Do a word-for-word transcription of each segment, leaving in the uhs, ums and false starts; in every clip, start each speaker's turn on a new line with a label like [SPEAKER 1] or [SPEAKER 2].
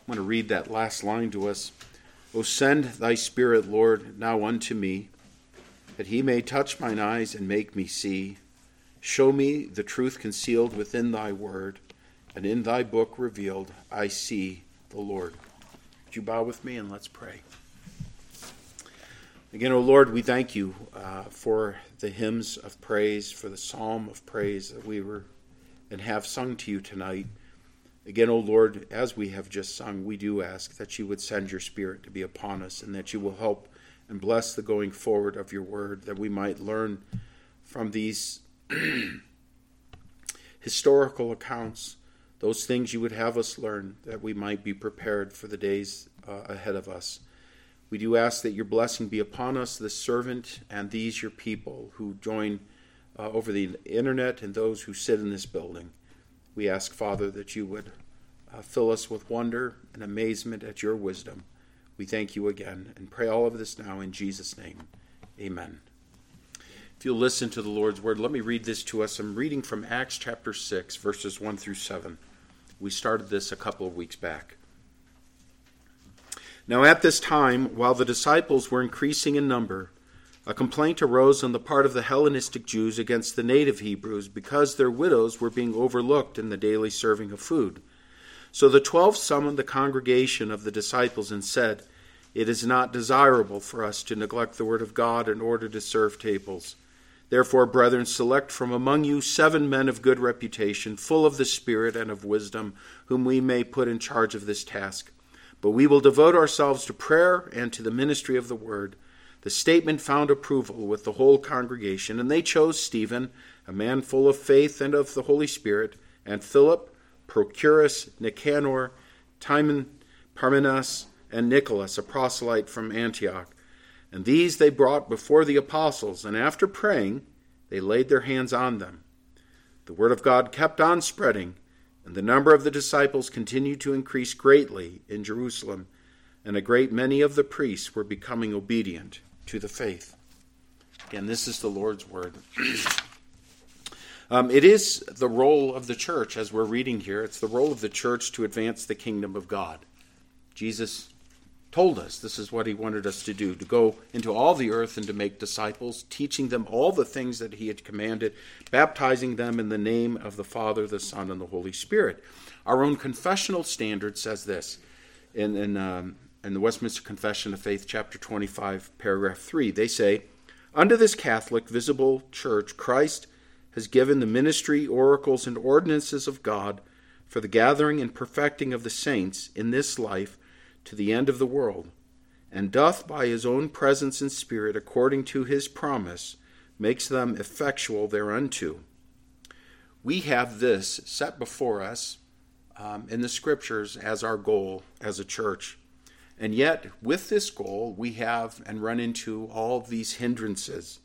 [SPEAKER 1] I'm going to read that last line to us. O send thy Spirit, Lord, now unto me, that he may touch mine eyes and make me see. Show me the truth concealed within thy word, and in thy book revealed I see the Lord. Would you bow with me and let's pray. Again, O Lord, we thank you uh, for the hymns of praise, for the psalm of praise that we were and have sung to you tonight. Again, O Lord, as we have just sung, we do ask that you would send your Spirit to be upon us and that you will help and bless the going forward of your word, that we might learn from these historical accounts, those things you would have us learn, that we might be prepared for the days uh, ahead of us. We do ask that your blessing be upon us, this servant, and these your people who join uh, over the internet and those who sit in this building. We ask, Father, that you would uh, fill us with wonder and amazement at your wisdom. We thank you again and pray all of this now in Jesus' name. Amen. If you'll listen to the Lord's word, let me read this to us. I'm reading from Acts chapter six, verses one through seven. We started this a couple of weeks back. Now at this time, while the disciples were increasing in number, a complaint arose on the part of the Hellenistic Jews against the native Hebrews because their widows were being overlooked in the daily serving of food. So the twelve summoned the congregation of the disciples and said, "It is not desirable for us to neglect the word of God in order to serve tables. Therefore, brethren, select from among you seven men of good reputation, full of the Spirit and of wisdom, whom we may put in charge of this task. But we will devote ourselves to prayer and to the ministry of the word." The statement found approval with the whole congregation, and they chose Stephen, a man full of faith and of the Holy Spirit, and Philip, Prochorus, Nicanor, Timon, Parmenas, and Nicholas, a proselyte from Antioch. And these they brought before the apostles, and after praying, they laid their hands on them. The word of God kept on spreading, and the number of the disciples continued to increase greatly in Jerusalem, and a great many of the priests were becoming obedient to the faith. Again, this is the Lord's word. um, it is the role of the church, as we're reading here, it's the role of the church to advance the kingdom of God. Jesus told us this is what he wanted us to do, to go into all the earth and to make disciples, teaching them all the things that he had commanded, baptizing them in the name of the Father, the Son, and the Holy Spirit. Our own confessional standard says this in, in um, in the Westminster Confession of Faith, chapter twenty-five, paragraph three. They say, "Under this Catholic visible church, Christ has given the ministry, oracles, and ordinances of God for the gathering and perfecting of the saints in this life to the end of the world, and doth by his own presence and Spirit, according to his promise, makes them effectual thereunto." We have this set before us um, in the Scriptures as our goal as a church. And yet, with this goal, we have and run into all these hindrances.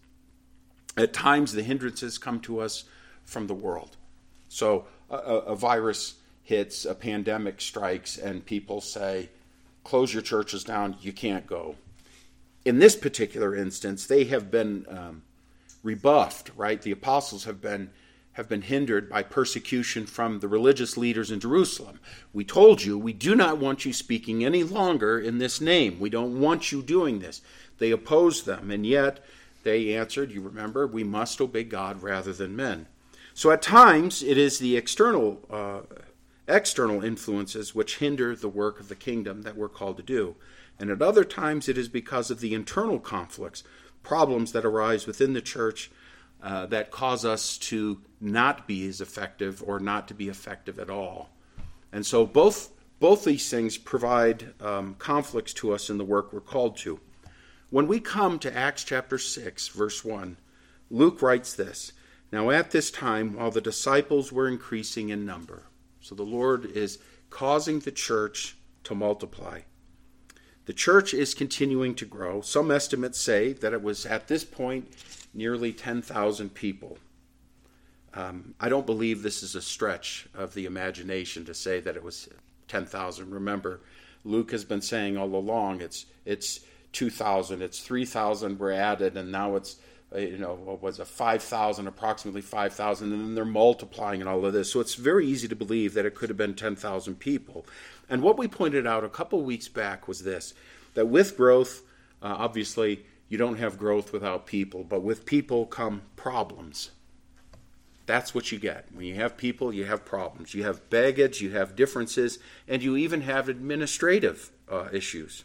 [SPEAKER 1] At times, the hindrances come to us from the world. So, a, a virus hits, a pandemic strikes, and people say, close your churches down, you can't go. In this particular instance, they have been um, rebuffed, right? The apostles have been have been hindered by persecution from the religious leaders in Jerusalem. We told you, we do not want you speaking any longer in this name. We don't want you doing this. They opposed them, and yet they answered, you remember, we must obey God rather than men. So at times, it is the external uh, external influences which hinder the work of the kingdom that we're called to do. And at other times, it is because of the internal conflicts, problems that arise within the church Uh, that cause us to not be as effective or not to be effective at all. And so both both these things provide um, conflicts to us in the work we're called to. When we come to Acts chapter six, verse one, Luke writes this, "Now at this time, while the disciples were increasing in number." So the Lord is causing the church to multiply. The church is continuing to grow. Some estimates say that it was at this point nearly ten thousand people. Um, I don't believe this is a stretch of the imagination to say that it was ten thousand. Remember, Luke has been saying all along it's it's two thousand, it's three thousand were added, and now it's uh, you know, what was it, five thousand, approximately five thousand, and then they're multiplying and all of this. So it's very easy to believe that it could have been ten thousand people. And what we pointed out a couple weeks back was this, that with growth, uh, obviously, you don't have growth without people, but with people come problems. That's what you get. When you have people, you have problems. You have baggage, you have differences, and you even have administrative uh, issues.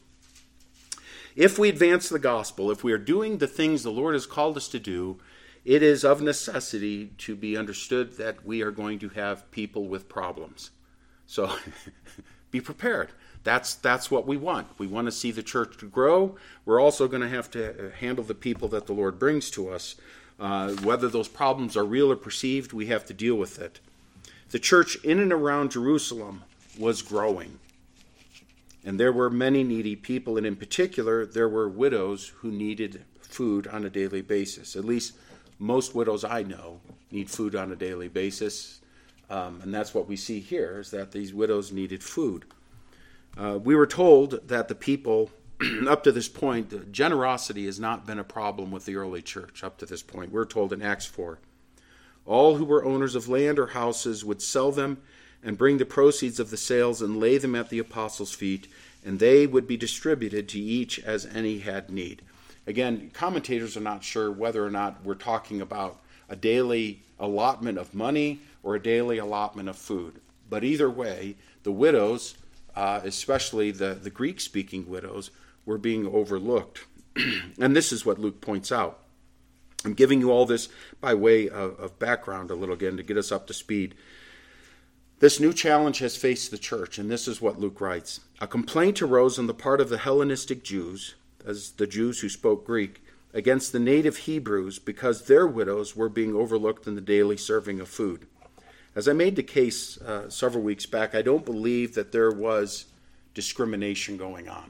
[SPEAKER 1] If we advance the gospel, if we are doing the things the Lord has called us to do, it is of necessity to be understood that we are going to have people with problems. So be prepared. That's that's what we want. We want to see the church to grow. We're also going to have to handle the people that the Lord brings to us. Uh, whether those problems are real or perceived, we have to deal with it. The church in and around Jerusalem was growing. And there were many needy people, and in particular, there were widows who needed food on a daily basis. At least most widows I know need food on a daily basis. Um, and that's what we see here, is that these widows needed food. Uh, we were told that the people, up to this point, generosity has not been a problem with the early church up to this point. We're told in Acts four. All who were owners of land or houses would sell them and bring the proceeds of the sales and lay them at the apostles' feet, and they would be distributed to each as any had need. Again, commentators are not sure whether or not we're talking about a daily allotment of money or a daily allotment of food. But either way, the widows, uh, especially the, the Greek-speaking widows, were being overlooked. And this is what Luke points out. I'm giving you all this by way of, of background a little again to get us up to speed. This new challenge has faced the church, and this is what Luke writes. A complaint arose on the part of the Hellenistic Jews, as the Jews who spoke Greek, against the native Hebrews because their widows were being overlooked in the daily serving of food. As I made the case uh, several weeks back, I don't believe that there was discrimination going on.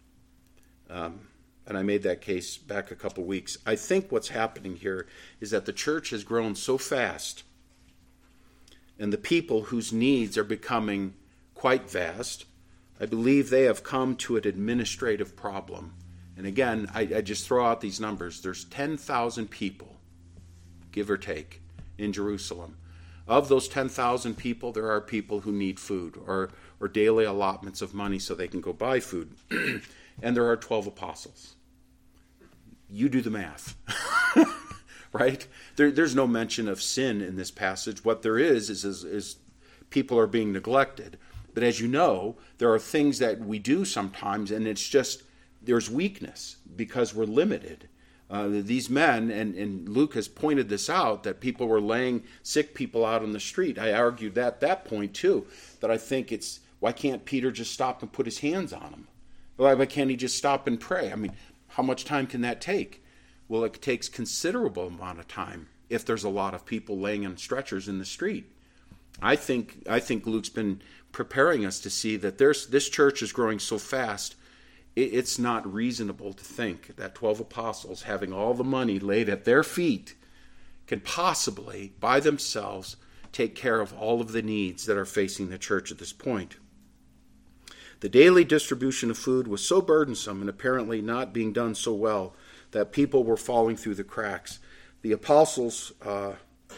[SPEAKER 1] Um, and I made that case back a couple weeks. I think what's happening here is that the church has grown so fast, and the people whose needs are becoming quite vast, I believe they have come to an administrative problem. And again, I, I just throw out these numbers. There's ten thousand people, give or take, in Jerusalem. Of those ten thousand people, there are people who need food or, or daily allotments of money so they can go buy food. And there are twelve apostles. You do the math. Right? There, there's no mention of sin in this passage. What there is is, is is people are being neglected. But as you know, there are things that we do sometimes, and it's just, there's weakness because we're limited. Uh, these men, and, and Luke has pointed this out, that people were laying sick people out on the street. I argued that that point too, that I think it's, why can't Peter just stop and put his hands on them? Why can't he just stop and pray? I mean, how much time can that take? Well, it takes considerable amount of time if there's a lot of people laying on stretchers in the street. I think I think Luke's been preparing us to see that there's this church is growing so fast, it, it's not reasonable to think that twelve apostles having all the money laid at their feet can possibly, by themselves, take care of all of the needs that are facing the church at this point. The daily distribution of food was so burdensome and apparently not being done so well that people were falling through the cracks. The apostles uh,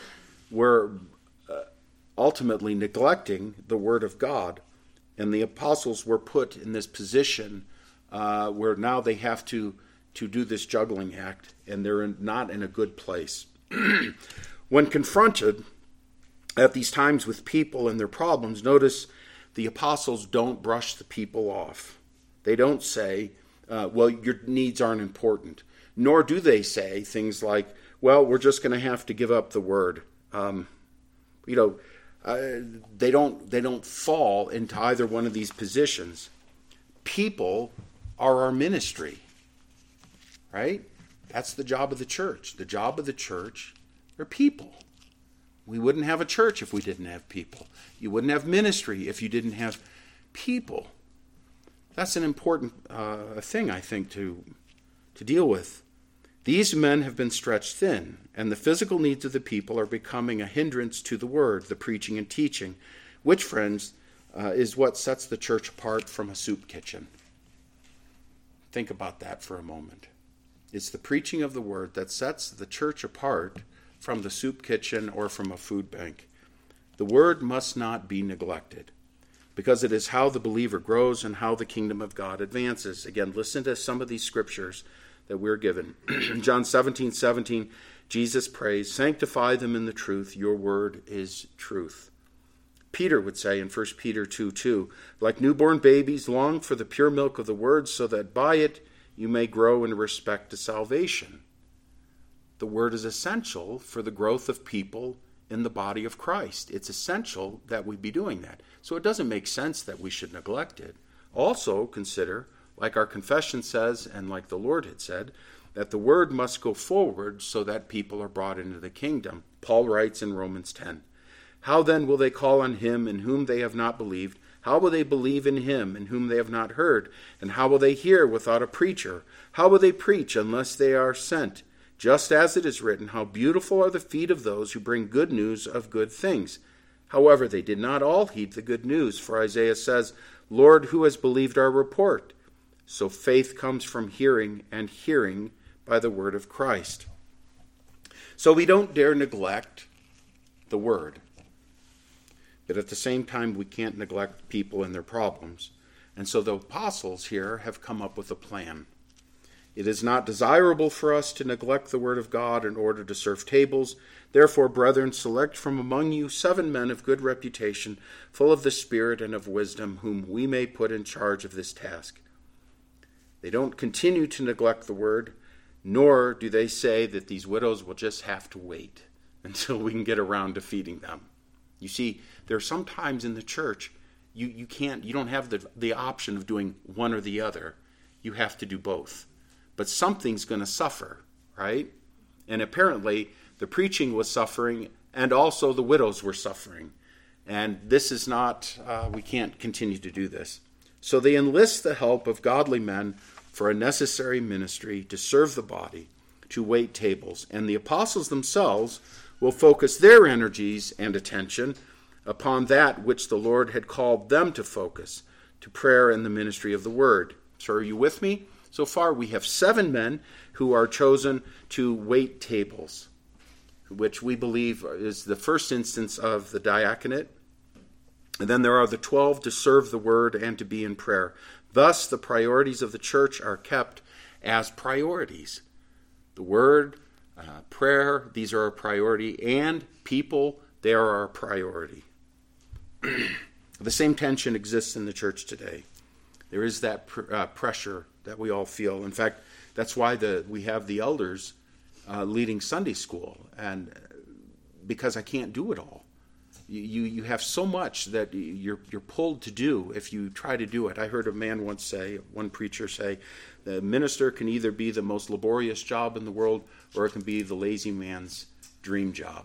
[SPEAKER 1] were uh, ultimately neglecting the word of God, and the apostles were put in this position uh, where now they have to, to do this juggling act, and they're in, not in a good place. When confronted at these times with people and their problems, notice the apostles don't brush the people off. They don't say, uh, well, your needs aren't important. Nor do they say things like, well, we're just going to have to give up the word. Um, you know, uh, they don't they don't fall into either one of these positions. People are our ministry, right? That's the job of the church. The job of the church are people. We wouldn't have a church if we didn't have people. You wouldn't have ministry if you didn't have people. That's an important uh, thing, I think, to to deal with. These men have been stretched thin, and the physical needs of the people are becoming a hindrance to the word, the preaching and teaching, which, friends, uh, is what sets the church apart from a soup kitchen. Think about that for a moment. It's the preaching of the word that sets the church apart from the soup kitchen or from a food bank. The word must not be neglected, because it is how the believer grows and how the kingdom of God advances. Again, listen to some of these scriptures that we're given. In John seventeen seventeen, Jesus prays, "Sanctify them in the truth. Your word is truth." Peter would say in First Peter two two, "Like newborn babies, long for the pure milk of the word, so that by it you may grow in respect to salvation." The word is essential for the growth of people in the body of Christ. It's essential that we be doing that. So it doesn't make sense that we should neglect it. Also consider, like our confession says and like the Lord had said, that the word must go forward so that people are brought into the kingdom. Paul writes in Romans ten, "How then will they call on him in whom they have not believed? How will they believe in him in whom they have not heard? And how will they hear without a preacher? How will they preach unless they are sent? Just as it is written, how beautiful are the feet of those who bring good news of good things." However, they did not all heed the good news, for Isaiah says, "Lord, who has believed our report?" So faith comes from hearing, and hearing by the word of Christ. So we don't dare neglect the word. But at the same time, we can't neglect people and their problems. And so the apostles here have come up with a plan. It is not desirable for us to neglect the word of God in order to serve tables. Therefore, brethren, select from among you seven men of good reputation, full of the Spirit and of wisdom, whom we may put in charge of this task. They don't continue to neglect the word, nor do they say that these widows will just have to wait until we can get around to feeding them. You see, there are some times in the church you, you can't, you don't have the, the option of doing one or the other. You have to do both. But something's going to suffer, right? And apparently the preaching was suffering, and also the widows were suffering. And this is not, uh, we can't continue to do this. So they enlist the help of godly men for a necessary ministry to serve the body, to wait tables. And the apostles themselves will focus their energies and attention upon that which the Lord had called them to focus, to prayer and the ministry of the word. So are you with me? So far we have seven men who are chosen to wait tables, which we believe is the first instance of the diaconate. And then there are the twelve to serve the word and to be in prayer. Thus the priorities of the church are kept as priorities. The word, uh, prayer, these are a priority, and people, they are our priority. The same tension exists in the church today. There is that pr- uh, pressure that we all feel. In fact, that's why the we have the elders uh, leading Sunday school, and because I can't do it all. You, you you have so much that you're you're pulled to do if you try to do it. I heard a man once say, one preacher say, the minister can either be the most laborious job in the world, or it can be the lazy man's dream job.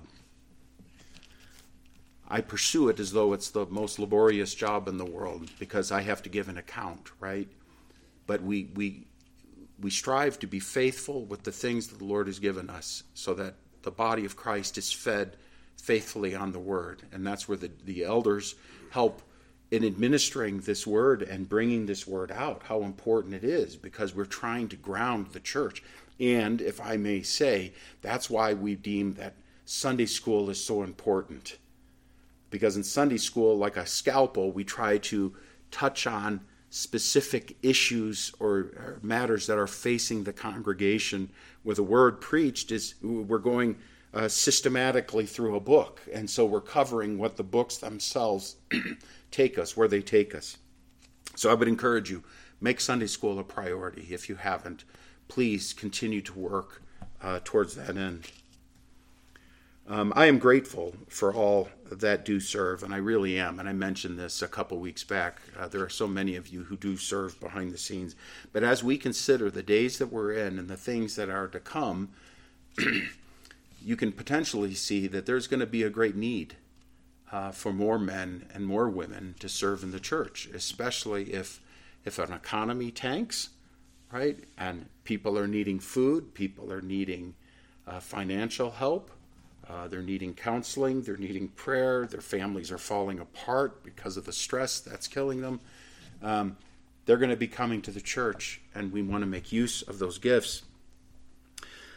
[SPEAKER 1] I pursue it as though it's the most laborious job in the world because I have to give an account, right? But we we we strive to be faithful with the things that the Lord has given us so that the body of Christ is fed faithfully on the word. And that's where the, the elders help in administering this word and bringing this word out, how important it is, because we're trying to ground the church. And if I may say, that's why we deem that Sunday school is so important. Because in Sunday school, like a scalpel, we try to touch on specific issues or, or matters that are facing the congregation. Where the word preached is we're going uh, systematically through a book. And so we're covering what the books themselves take us, where they take us. So I would encourage you, make Sunday school a priority. If you haven't, please continue to work uh, towards that end. Um, I am grateful for all that do serve, and I really am. And I mentioned this a couple weeks back. Uh, there are so many of you who do serve behind the scenes. But as we consider the days that we're in and the things that are to come, you can potentially see that there's going to be a great need uh, for more men and more women to serve in the church, especially if if an economy tanks, right? And people are needing food, people are needing uh, financial help. Uh, they're needing counseling, they're needing prayer, their families are falling apart because of the stress that's killing them. Um, they're going to be coming to the church, and we want to make use of those gifts.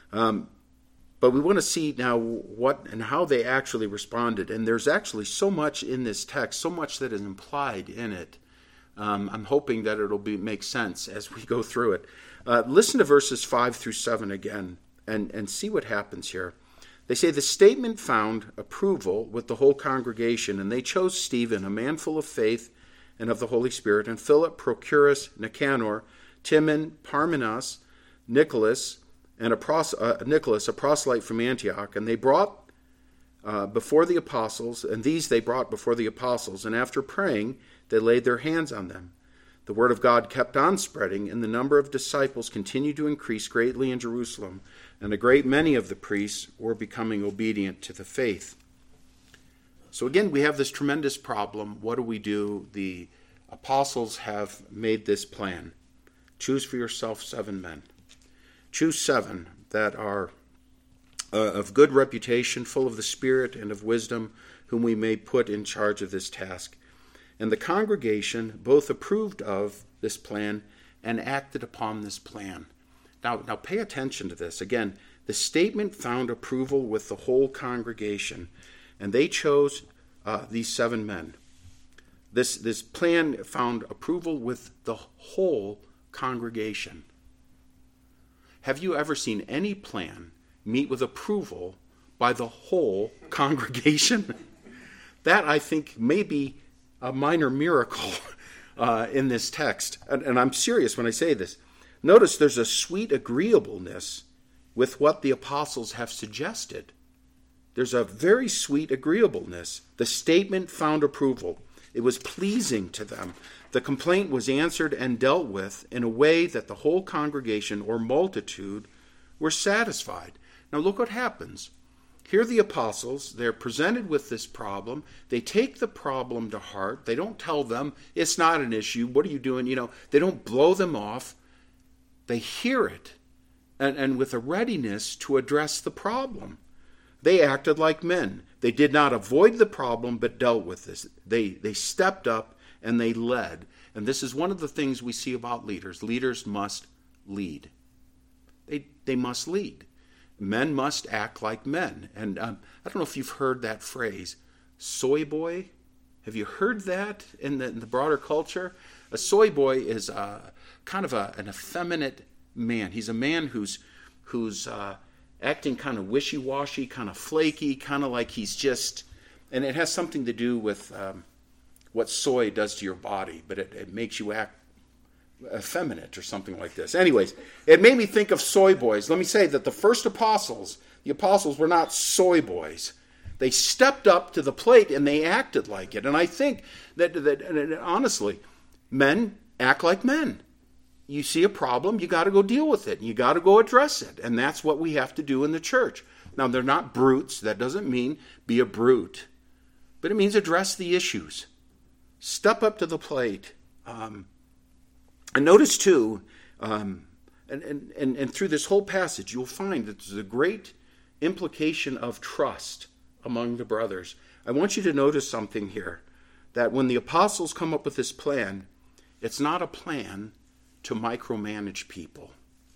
[SPEAKER 1] Um, but we want to see now what and how they actually responded. And there's actually so much in this text, so much that is implied in it. Um, I'm hoping that it'll be make sense as we go through it. Uh, listen to verses five through seven again and, and see what happens here. They say, the statement found approval with the whole congregation, and they chose Stephen, a man full of faith and of the Holy Spirit, and Philip, Prochorus, Nicanor, Timon, Parmenas, Nicholas, and a pros- uh, Nicholas, a proselyte from Antioch. And they brought uh, before the apostles, and these they brought before the apostles, and after praying, they laid their hands on them. The word of God kept on spreading, and the number of disciples continued to increase greatly in Jerusalem, and a great many of the priests were becoming obedient to the faith. So again, we have this tremendous problem. What do we do? The apostles have made this plan. Choose for yourself seven men. Choose seven that are uh, of good reputation, full of the Spirit and of wisdom, whom we may put in charge of this task. And the congregation both approved of this plan and acted upon this plan. Now, now pay attention to this. Again, the statement found approval with the whole congregation, and they chose uh, these seven men. This, this plan found approval with the whole congregation. Have you ever seen any plan meet with approval by the whole congregation? That, I think, may be a minor miracle uh, in this text. And, and I'm serious when I say this. Notice there's a sweet agreeableness with what the apostles have suggested. There's a very sweet agreeableness. The statement found approval. It was pleasing to them. The complaint was answered and dealt with in a way that the whole congregation or multitude were satisfied. Now look what happens. Here the apostles, they're presented with this problem. They take the problem to heart. They don't tell them, it's not an issue. What are you doing? You know, they don't blow them off. They hear it, and, and with a readiness to address the problem. They acted like men. They did not avoid the problem, but dealt with this. They, they stepped up and they led. And this is one of the things we see about leaders. Leaders must lead. They, they must lead. Men must act like men. And um, I don't know if you've heard that phrase, soy boy. Have you heard that in the, in the broader culture? A soy boy is uh, kind of a, an effeminate man. He's a man who's who's uh, acting kind of wishy-washy, kind of flaky, kind of like he's just, and it has something to do with um, what soy does to your body, but it, it makes you act effeminate or something like this. Anyways, it made me think of soy boys. Let me say that the first apostles, the apostles were not soy boys. They stepped up to the plate and they acted like it. And I think that, that and honestly, men act like men. You see a problem, you got to go deal with it. You got to go address it. And that's what we have to do in the church. Now, they're not brutes. That doesn't mean be a brute. But it means address the issues. Step up to the plate. Um, and notice, too, um, and, and, and, and through this whole passage, you'll find that there's a great implication of trust among the brothers. I want you to notice something here, that when the apostles come up with this plan, it's not a plan to micromanage people.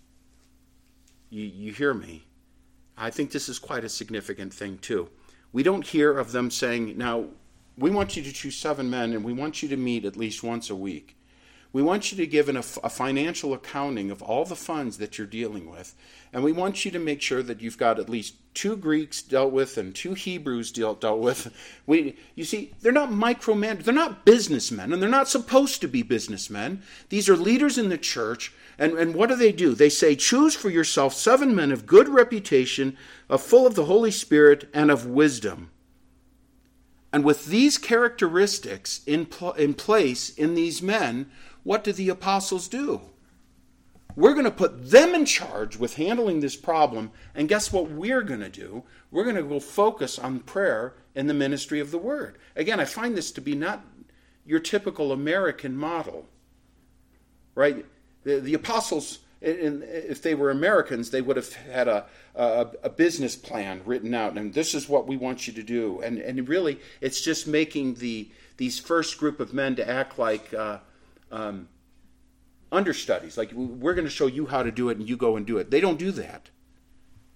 [SPEAKER 1] You, you hear me? I think this is quite a significant thing, too. We don't hear of them saying, now, we want you to choose seven men, and we want you to meet at least once a week. We want you to give an, a, a financial accounting of all the funds that you're dealing with. And we want you to make sure that you've got at least two Greeks dealt with and two Hebrews dealt, dealt with. We, you see, they're not micromanagers. They're not businessmen, and they're not supposed to be businessmen. These are leaders in the church. And, and what do they do? They say, choose for yourself seven men of good reputation, of full of the Holy Spirit and of wisdom. And with these characteristics in, pl- in place in these men, what do the apostles do? We're going to put them in charge with handling this problem, and guess what we're going to do? We're going to go focus on prayer and the ministry of the word. Again, I find this to be not your typical American model, right? The, the apostles, in, if they were Americans, they would have had a, a, a business plan written out, and this is what we want you to do. And, and really, it's just making the these first group of men to act like uh, um, understudies. Like, we're going to show you how to do it, and you go and do it. They don't do that.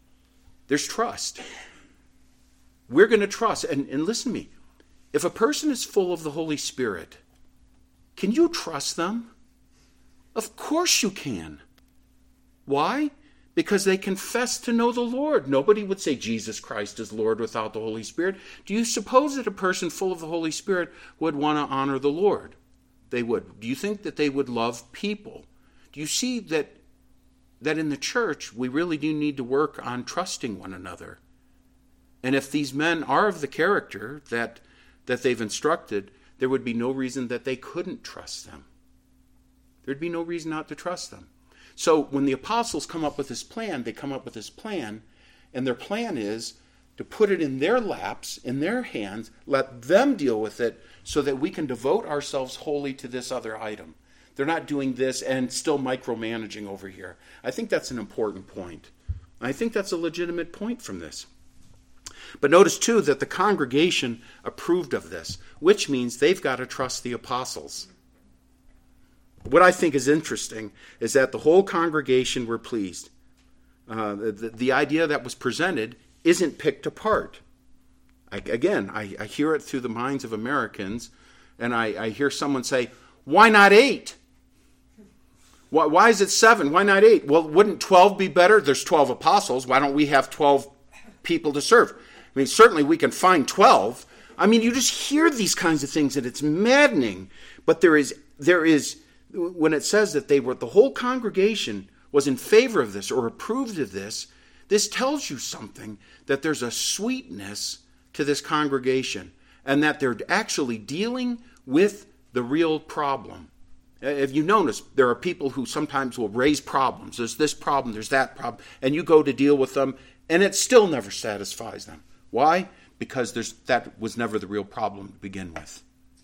[SPEAKER 1] There's trust. We're going to trust. And, and listen to me. If a person is full of the Holy Spirit, can you trust them? Of course you can. Why? Because they confess to know the Lord. Nobody would say Jesus Christ is Lord without the Holy Spirit. Do you suppose that a person full of the Holy Spirit would want to honor the Lord? They would. Do you think that they would love people? Do you see that, that in the church we really do need to work on trusting one another? And if these men are of the character that, that they've instructed, there would be no reason that they couldn't trust them. There'd be no reason not to trust them. So when the apostles come up with this plan, they come up with this plan, and their plan is to put it in their laps, in their hands, let them deal with it so that we can devote ourselves wholly to this other item. They're not doing this and still micromanaging over here. I think that's an important point. I think that's a legitimate point from this. But notice, too, that the congregation approved of this, which means they've got to trust the apostles. What I think is interesting is that the whole congregation were pleased. Uh, the, the idea that was presented isn't picked apart. I, again, I, I hear it through the minds of Americans, and I, I hear someone say, why not eight? Why, why is it seven? Why not eight? Well, wouldn't twelve be better? There's twelve apostles. Why don't we have twelve people to serve? I mean, certainly we can find twelve. I mean, you just hear these kinds of things, and it's maddening. But there is, there is, when it says that they were, the whole congregation was in favor of this or approved of this, this tells you something, that there's a sweetness to this congregation and that they're actually dealing with the real problem. If you notice, there are people who sometimes will raise problems. There's this problem, there's that problem, and you go to deal with them, and it still never satisfies them. Why? Because there's, that was never the real problem to begin with.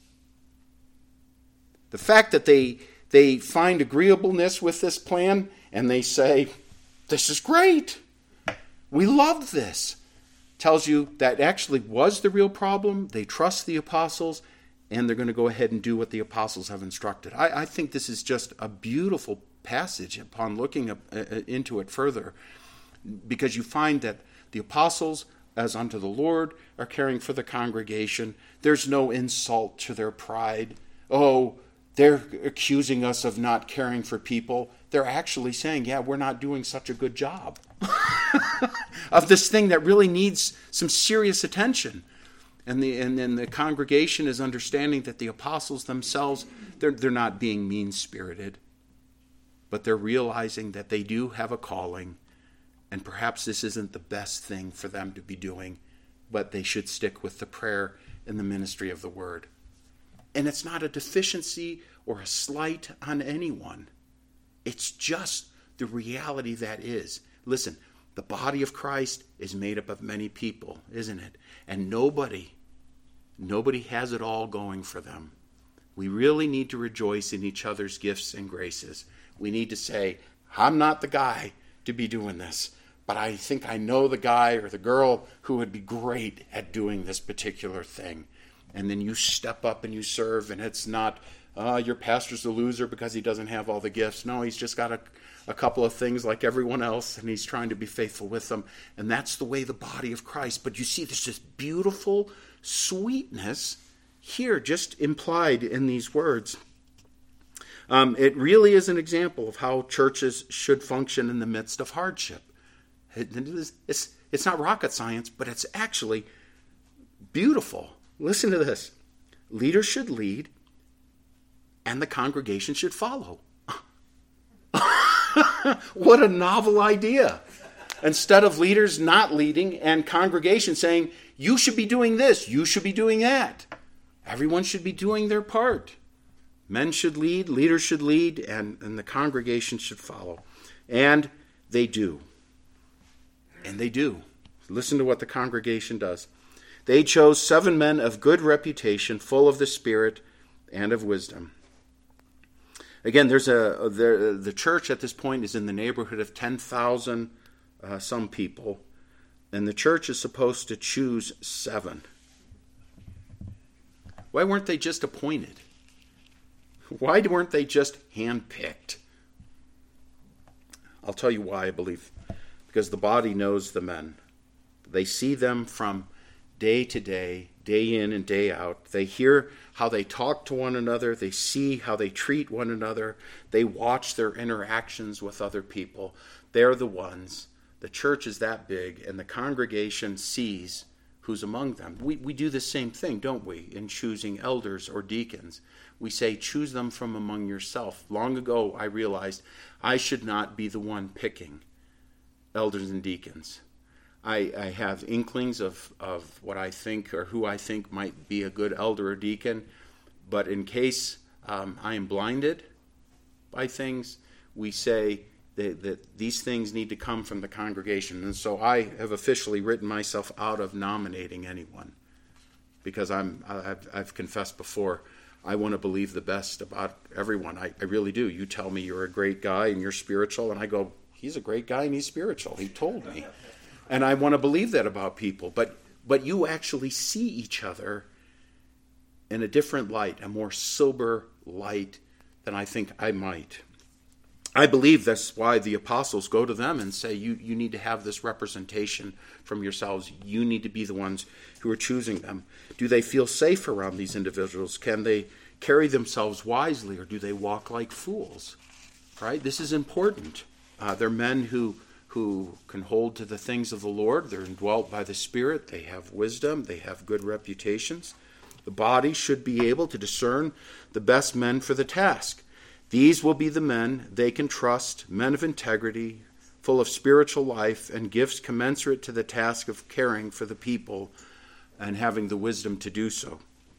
[SPEAKER 1] The fact that they they find agreeableness with this plan and they say, this is great, we love this, tells you that actually was the real problem. They trust the apostles, and they're going to go ahead and do what the apostles have instructed. I, I think this is just a beautiful passage upon looking up, uh, into it further, because you find that the apostles, as unto the Lord, are caring for the congregation. There's no insult to their pride. Oh, they're accusing us of not caring for people. They're actually saying, yeah, we're not doing such a good job of this thing that really needs some serious attention. And the and then the congregation is understanding that the apostles themselves, they're, they're not being mean-spirited, but they're realizing that they do have a calling, and perhaps this isn't the best thing for them to be doing, but they should stick with the prayer and the ministry of the word. And it's not a deficiency or a slight on anyone. It's just the reality that is. Listen, the body of Christ is made up of many people, isn't it? And nobody, nobody has it all going for them. We really need to rejoice in each other's gifts and graces. We need to say, I'm not the guy to be doing this, but I think I know the guy or the girl who would be great at doing this particular thing. And then you step up and you serve, and it's not, uh, your pastor's a loser because he doesn't have all the gifts. No, he's just got a, a couple of things like everyone else, and he's trying to be faithful with them. And that's the way the body of Christ. But you see, there's this beautiful sweetness here just implied in these words. Um, it really is an example of how churches should function in the midst of hardship. It, it is, it's, it's not rocket science, but it's actually beautiful. Listen to this. Leaders should lead, and the congregation should follow. What a novel idea. Instead of leaders not leading and congregation saying, you should be doing this, you should be doing that. Everyone should be doing their part. Men should lead, leaders should lead, and, and the congregation should follow. And they do. And they do. Listen to what the congregation does. They chose seven men of good reputation, full of the Spirit and of wisdom. Again, there's a there, the church at this point is in the neighborhood of ten thousand uh, some people, and the church is supposed to choose seven. Why weren't they just appointed? Why weren't they just handpicked? I'll tell you why, I believe. Because the body knows the men. They see them from day to day, day in and day out. They hear how they talk to one another. They see how they treat one another. They watch their interactions with other people. They're the ones. The church is that big, and the congregation sees who's among them. We, we do the same thing, don't we, in choosing elders or deacons. We say, choose them from among yourself. Long ago, I realized I should not be the one picking elders and deacons. I, I have inklings of, of what I think or who I think might be a good elder or deacon, but in case um, I am blinded by things, we say that, that these things need to come from the congregation. And so I have officially written myself out of nominating anyone, because I'm I've, I've confessed before, I want to believe the best about everyone. I, I really do. You tell me you're a great guy and you're spiritual, and I go, he's a great guy and he's spiritual. He told me. And I want to believe that about people. But but you actually see each other in a different light, a more sober light than I think I might. I believe that's why the apostles go to them and say, you, you need to have this representation from yourselves. You need to be the ones who are choosing them. Do they feel safe around these individuals? Can they carry themselves wisely, or do they walk like fools? Right? This is important. Uh, they're men who who can hold to the things of the Lord. They're indwelt by the Spirit. They have wisdom. They have good reputations. The body should be able to discern the best men for the task. These will be the men they can trust, men of integrity, full of spiritual life and gifts commensurate to the task of caring for the people and having the wisdom to do so.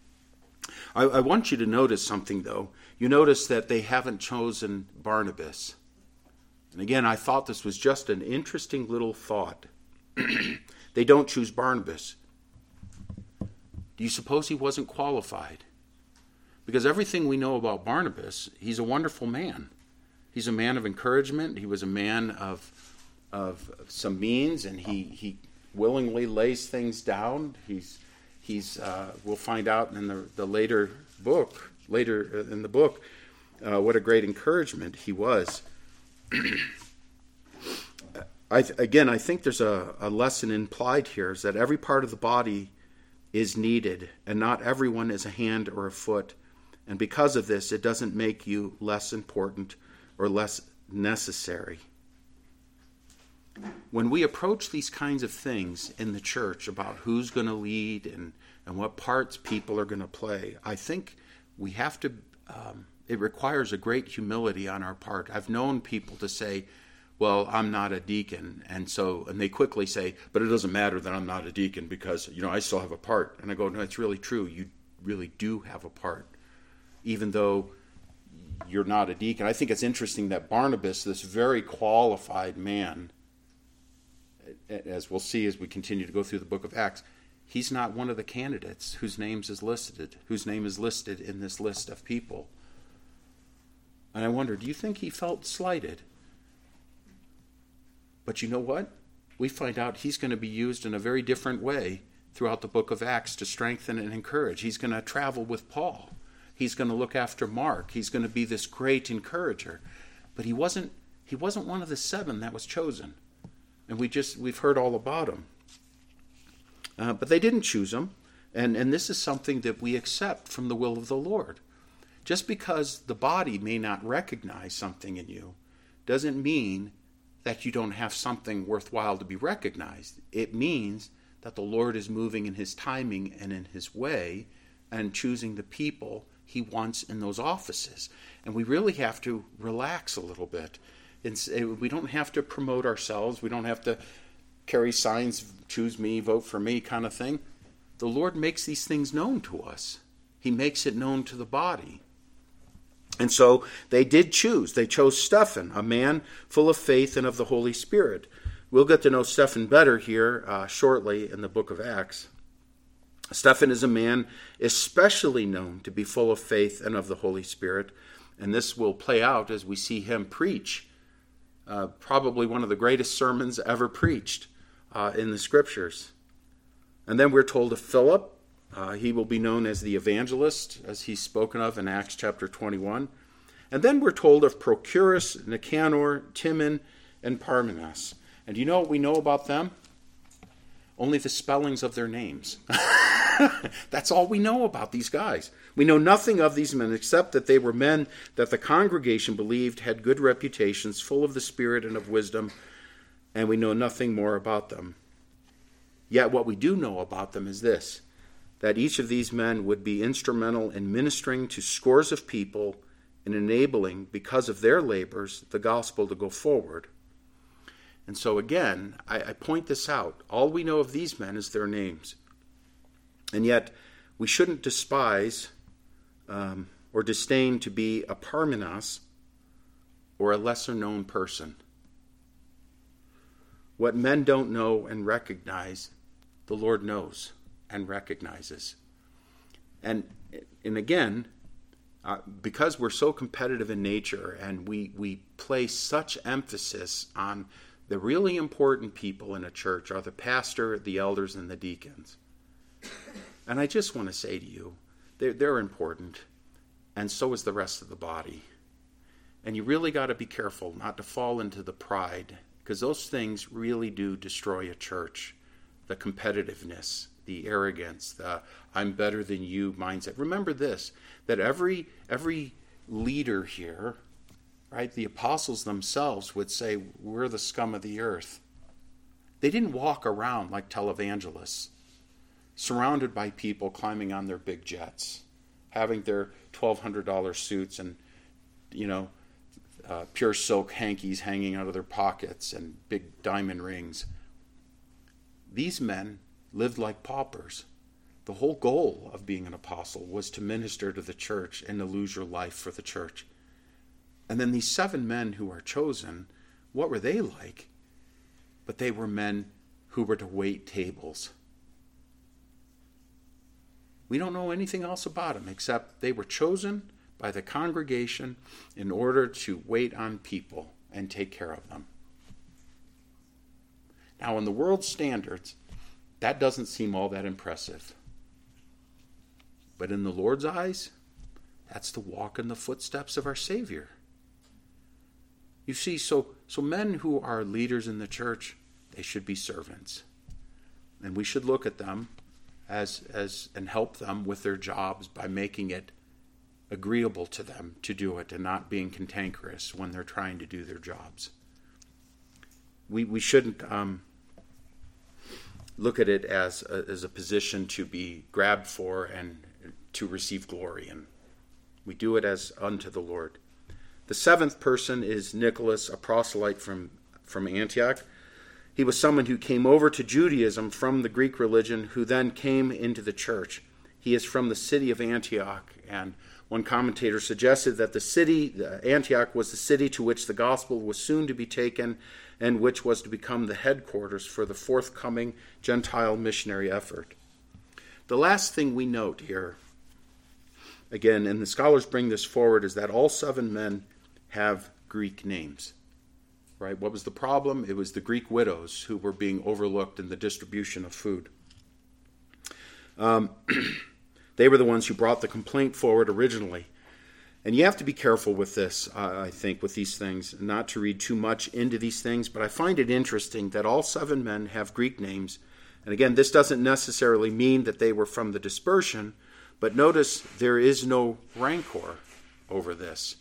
[SPEAKER 1] I, I want you to notice something, though. You notice that they haven't chosen Barnabas. And again, I thought this was just an interesting little thought. They don't choose Barnabas. Do you suppose he wasn't qualified? Because everything we know about Barnabas, he's a wonderful man. He's a man of encouragement. He was a man of of some means, and he, he willingly lays things down. He's he's uh, we'll find out in the, the later book, later in the book, uh, what a great encouragement he was. I, again, I think there's a, a lesson implied here, is that every part of the body is needed, and not everyone is a hand or a foot. And because of this, it doesn't make you less important or less necessary. When we approach these kinds of things in the church about who's going to lead and, and what parts people are going to play, I think we have to, um, it requires a great humility on our part. I've known people to say, well, I'm not a deacon, and so, and they quickly say, but it doesn't matter that I'm not a deacon because, you know, I still have a part. And I go, no, it's really true. You really do have a part, even though you're not a deacon. I think it's interesting that Barnabas, this very qualified man, as we'll see as we continue to go through the book of Acts, he's not one of the candidates whose names is listed, whose name is listed in this list of people. And I wonder, do you think he felt slighted? But you know what? We find out he's going to be used in a very different way throughout the book of Acts to strengthen and encourage. He's going to travel with Paul. He's going to look after Mark. He's going to be this great encourager. But he wasn't he wasn't one of the seven that was chosen. And we just we've heard all about him. Uh, but they didn't choose him. And, and this is something that we accept from the will of the Lord. Just because the body may not recognize something in you doesn't mean that you don't have something worthwhile to be recognized. It means that the Lord is moving in his timing and in his way and choosing the people he wants in those offices. And we really have to relax a little bit. It's, we don't have to promote ourselves. We don't have to carry signs, choose me, vote for me kind of thing. The Lord makes these things known to us. He makes it known to the body. And so they did choose. They chose Stephen, a man full of faith and of the Holy Spirit. We'll get to know Stephen better here uh, shortly in the book of Acts. Stephen is a man especially known to be full of faith and of the Holy Spirit. And this will play out as we see him preach. Uh, probably one of the greatest sermons ever preached uh, in the Scriptures. And then we're told of Philip. Uh, he will be known as the evangelist, as he's spoken of in Acts chapter twenty-one. And then we're told of Prochorus, Nicanor, Timon, and Parmenas. And do you know what we know about them? Only the spellings of their names. That's all we know about these guys. We know nothing of these men except that they were men that the congregation believed had good reputations, full of the Spirit and of wisdom, and we know nothing more about them. Yet what we do know about them is this, that each of these men would be instrumental in ministering to scores of people and enabling, because of their labors, the gospel to go forward. And so again, I, I point this out. All we know of these men is their names. And yet, we shouldn't despise um, or disdain to be a Parmenas or a lesser-known person. What men don't know and recognize, the Lord knows and recognizes. And, and again, uh, because we're so competitive in nature and we, we place such emphasis on the really important people in a church are the pastor, the elders, and the deacons. And I just want to say to you, they're, they're important, and so is the rest of the body. And you really got to be careful not to fall into the pride, because those things really do destroy a church. The competitiveness, the arrogance, the I'm better than you mindset. Remember this, that every every leader here, right, the apostles themselves would say, we're the scum of the earth. They didn't walk around like televangelists, surrounded by people climbing on their big jets, having their twelve hundred dollars suits and, you know, uh, pure silk hankies hanging out of their pockets and big diamond rings. These men lived like paupers. The whole goal of being an apostle was to minister to the church and to lose your life for the church. And then these seven men who are chosen, what were they like? But they were men who were to wait tables. We don't know anything else about them except they were chosen by the congregation in order to wait on people and take care of them. Now, in the world's standards, that doesn't seem all that impressive. But in the Lord's eyes, that's to walk in the footsteps of our Savior. You see, so, so men who are leaders in the church, they should be servants. And we should look at them as, as and help them with their jobs by making it agreeable to them to do it and not being cantankerous when they're trying to do their jobs. We we shouldn't um, look at it as a, as a position to be grabbed for and to receive glory in. We do it as unto the Lord. The seventh person is Nicholas, a proselyte from, from Antioch. He was someone who came over to Judaism from the Greek religion, who then came into the church. He is from the city of Antioch, and one commentator suggested that the city, Antioch, was the city to which the gospel was soon to be taken and which was to become the headquarters for the forthcoming Gentile missionary effort. The last thing we note here, again, and the scholars bring this forward, is that all seven men have Greek names. Right? What was the problem? It was the Greek widows who were being overlooked in the distribution of food. Um, they were the ones who brought the complaint forward originally. And you have to be careful with this, uh, I think, with these things, not to read too much into these things, but I find it interesting that all seven men have Greek names. And again, this doesn't necessarily mean that they were from the dispersion, but notice there is no rancor over this.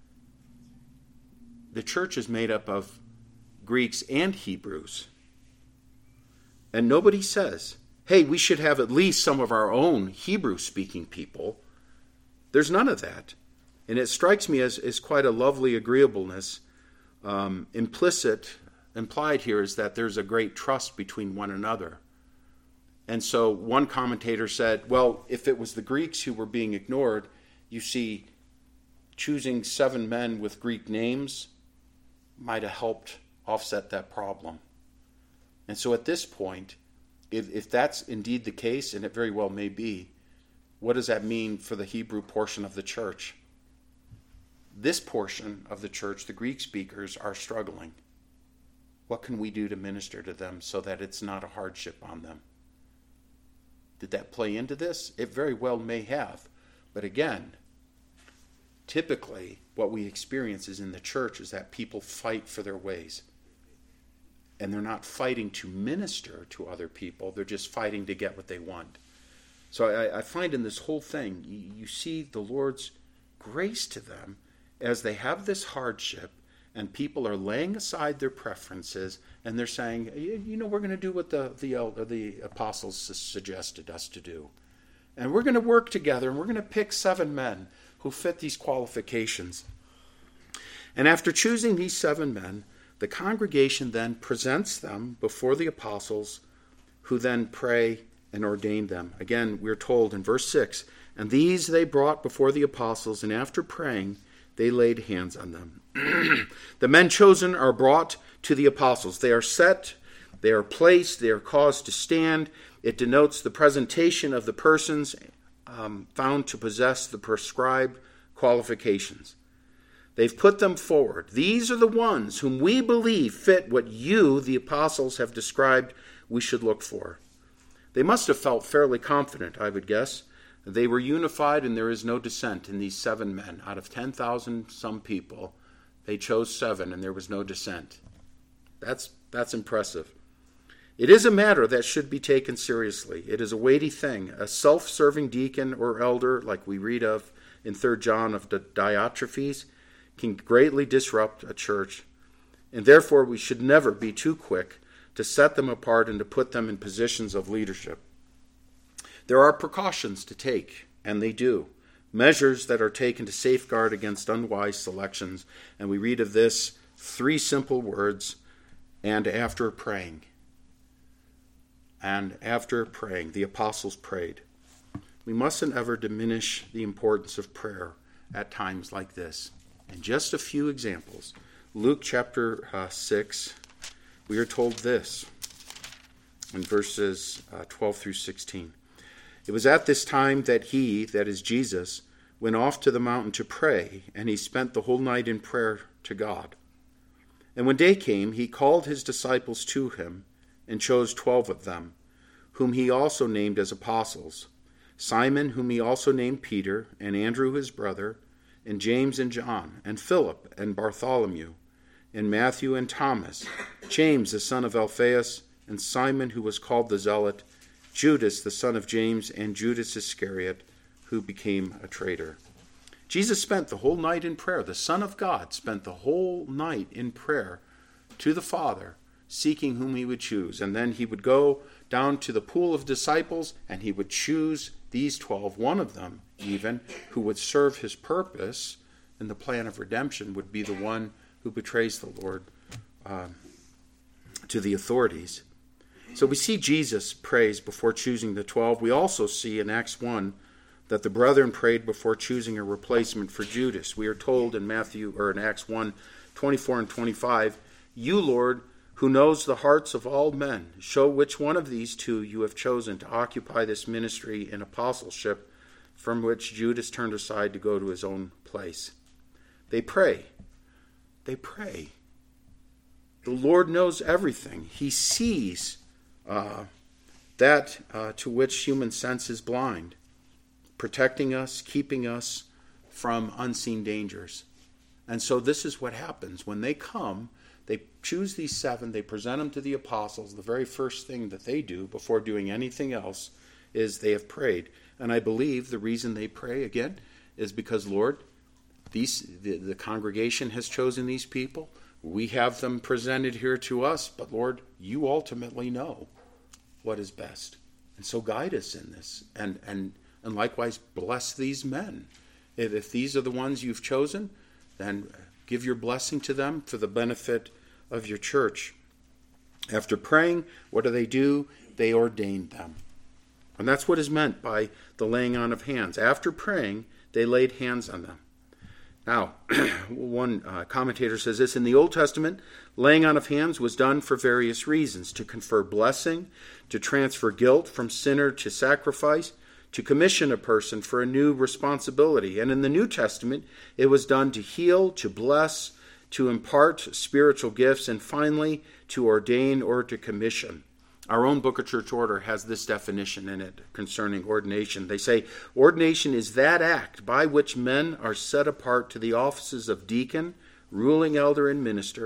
[SPEAKER 1] The church is made up of Greeks and Hebrews. And nobody says, hey, we should have at least some of our own Hebrew-speaking people. There's none of that. And it strikes me as, as quite a lovely agreeableness. Um, implicit, implied here is that there's a great trust between one another. And so one commentator said, well, if it was the Greeks who were being ignored, you see, choosing seven men with Greek names might have helped offset that problem. And so at this point, if, if that's indeed the case, and it very well may be, what does that mean for the Hebrew portion of the church? This portion of the church, the Greek speakers, are struggling. What can we do to minister to them so that it's not a hardship on them? Did that play into this? It very well may have. But again, typically what we experience is in the church is that people fight for their ways. and they're not fighting to minister to other people. They're just fighting to get what they want. So I, I find in this whole thing, you, you see the Lord's grace to them as they have this hardship, and people are laying aside their preferences, and they're saying, you know, we're going to do what the the, elder, the apostles suggested us to do. And we're going to work together, and we're going to pick seven men who fit these qualifications. And after choosing these seven men, the congregation then presents them before the apostles, who then pray and ordain them. Again, we're told in verse six, and these they brought before the apostles, and after praying, they laid hands on them. The men chosen are brought to the apostles. They are set, they are placed, they are caused to stand. It denotes the presentation of the persons um, found to possess the prescribed qualifications. They've put them forward. These are the ones whom we believe fit what you, the apostles, have described we should look for. They must have felt fairly confident, I would guess. They were unified, and there is no dissent in these seven men. Out of ten thousand some people, they chose seven, and there was no dissent. That's, that's impressive. It is a matter that should be taken seriously. It is a weighty thing. A self-serving deacon or elder, like we read of in Third John of Diotrephes, can greatly disrupt a church, and therefore we should never be too quick to set them apart and to put them in positions of leadership. There are precautions to take, and they do, measures that are taken to safeguard against unwise selections, and we read of this three simple words, and after praying. And after praying, the apostles prayed. We mustn't ever diminish the importance of prayer at times like this. And just a few examples. Luke chapter uh, six, we are told this in verses uh, twelve through sixteen. It was at this time that he, that is Jesus, went off to the mountain to pray, and he spent the whole night in prayer to God. And when day came, he called his disciples to him, and chose twelve of them, whom he also named as apostles, Simon, whom he also named Peter, and Andrew his brother, and James and John, and Philip, and Bartholomew, and Matthew and Thomas, James the son of Alphaeus, and Simon who was called the Zealot, Judas the son of James, and Judas Iscariot, who became a traitor. Jesus spent the whole night in prayer. The Son of God spent the whole night in prayer to the Father, seeking whom he would choose. And then he would go down to the pool of disciples, and he would choose these twelve, one of them even, who would serve his purpose in the plan of redemption, would be the one who betrays the Lord uh, to the authorities. So we see Jesus prays before choosing the twelve. We also see in Acts one that the brethren prayed before choosing a replacement for Judas. We are told in Matthew or in Acts one, twenty-four and twenty-five, you, Lord, who knows the hearts of all men, show which one of these two you have chosen to occupy this ministry in apostleship, from which Judas turned aside to go to his own place. They pray. They pray. The Lord knows everything. He sees uh, that uh, to which human sense is blind, protecting us, keeping us from unseen dangers. And so this is what happens. When they come, they choose these seven, they present them to the apostles. The very first thing that they do before doing anything else is they have prayed. And I believe the reason they pray, again, is because, Lord, these the, the congregation has chosen these people. We have them presented here to us, but Lord, you ultimately know what is best. And so guide us in this. And and and likewise, bless these men. If, if these are the ones you've chosen, then give your blessing to them for the benefit of your church. After praying, what do they do? They ordained them. And that's what is meant by the laying on of hands. After praying, they laid hands on them. Now, one uh, commentator says this, in the Old Testament, laying on of hands was done for various reasons: to confer blessing, to transfer guilt from sinner to sacrifice, to commission a person for a new responsibility. And in the New Testament, it was done to heal, to bless, to impart spiritual gifts, and finally, to ordain or to commission. Our own Book of Church Order has this definition in it concerning ordination. They say, ordination is that act by which men are set apart to the offices of deacon, ruling elder, and minister,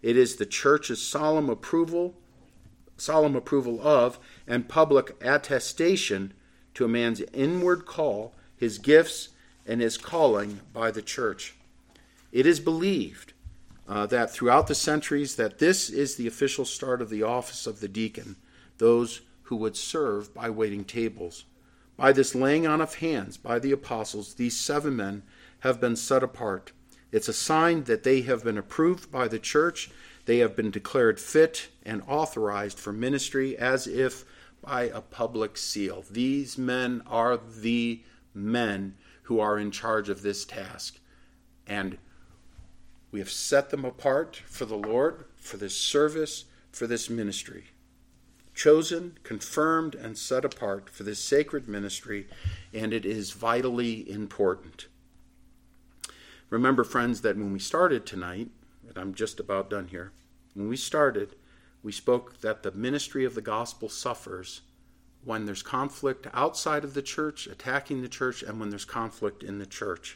[SPEAKER 1] It is the church's solemn approval, solemn approval of, and public attestation to a man's inward call, his gifts, and his calling by the church. It is believed uh, that throughout the centuries that this is the official start of the office of the deacon, those who would serve by waiting tables. By this laying on of hands by the apostles, these seven men have been set apart. It's a sign that they have been approved by the church. They have been declared fit and authorized for ministry as if by a public seal. These men are the men who are in charge of this task. And we have set them apart for the Lord, for this service, for this ministry. Chosen, confirmed, and set apart for this sacred ministry, and it is vitally important. Remember, friends, that when we started tonight, and I'm just about done here, when we started, we spoke that the ministry of the gospel suffers when there's conflict outside of the church, attacking the church, and when there's conflict in the church.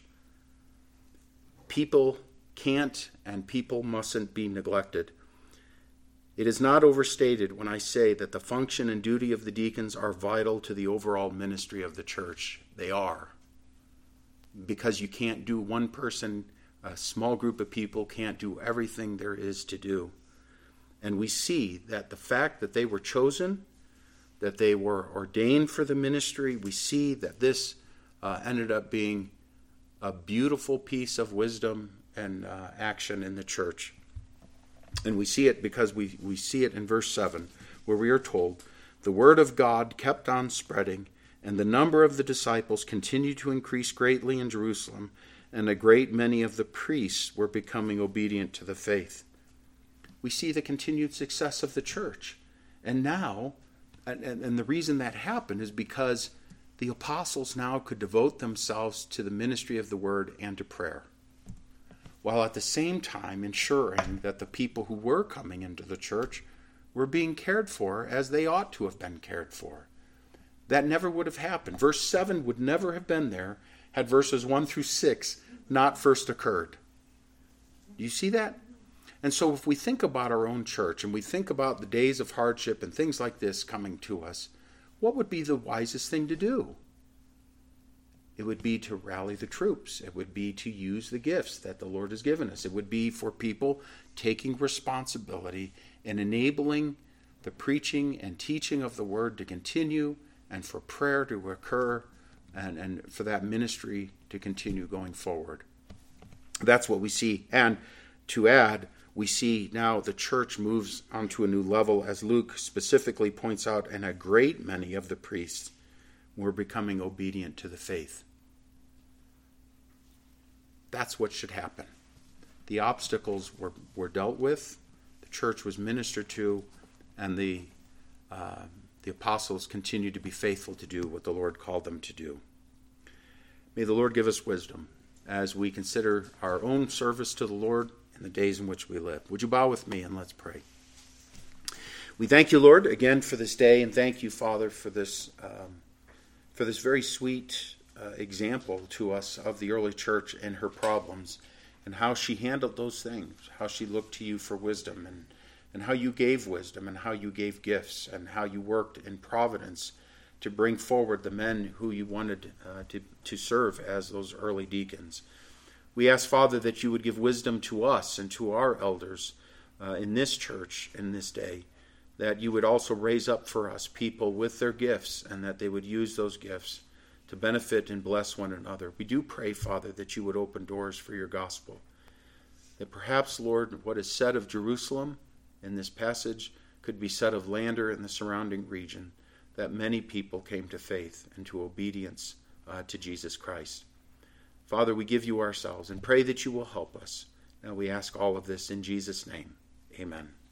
[SPEAKER 1] People can't and people mustn't be neglected. It is not overstated when I say that the function and duty of the deacons are vital to the overall ministry of the church. They are. Because you can't do one person, a small group of people can't do everything there is to do. And we see that the fact that they were chosen, that they were ordained for the ministry, we see that this uh, ended up being a beautiful piece of wisdom and uh, action in the church. And we see it because we, we see it in verse seven, where we are told, the word of God kept on spreading, and the number of the disciples continued to increase greatly in Jerusalem, and a great many of the priests were becoming obedient to the faith. We see the continued success of the church. And now, and, and, and the reason that happened is because the apostles now could devote themselves to the ministry of the word and to prayer, while at the same time ensuring that the people who were coming into the church were being cared for as they ought to have been cared for. That never would have happened. Verse seven would never have been there had verses one through six not first occurred. Do you see that? And so if we think about our own church and we think about the days of hardship and things like this coming to us, what would be the wisest thing to do? It would be to rally the troops. It would be to use the gifts that the Lord has given us. It would be for people taking responsibility and enabling the preaching and teaching of the word to continue, and for prayer to occur, and, and for that ministry to continue going forward. That's what we see. And to add, we see now the church moves onto a new level, as Luke specifically points out, and a great many of the priests were becoming obedient to the faith. That's what should happen. The obstacles were, were dealt with, the church was ministered to, and the uh, the apostles continued to be faithful to do what the Lord called them to do. May the Lord give us wisdom as we consider our own service to the Lord in the days in which we live. Would you bow with me and let's pray. We thank you, Lord, again for this day, and thank you, Father, for this um, for this very sweet uh, example to us of the early church and her problems, and how she handled those things, how she looked to you for wisdom, and, and how you gave wisdom, and how you gave gifts, and how you worked in providence to bring forward the men who you wanted uh, to, to serve as those early deacons. We ask, Father, that you would give wisdom to us and to our elders uh, in this church in this day, that you would also raise up for us people with their gifts, and that they would use those gifts to benefit and bless one another. We do pray, Father, that you would open doors for your gospel, that perhaps, Lord, what is said of Jerusalem in this passage could be said of Lander and the surrounding region, that many people came to faith and to obedience uh, to Jesus Christ. Father, we give you ourselves and pray that you will help us. Now we ask all of this in Jesus' name. Amen.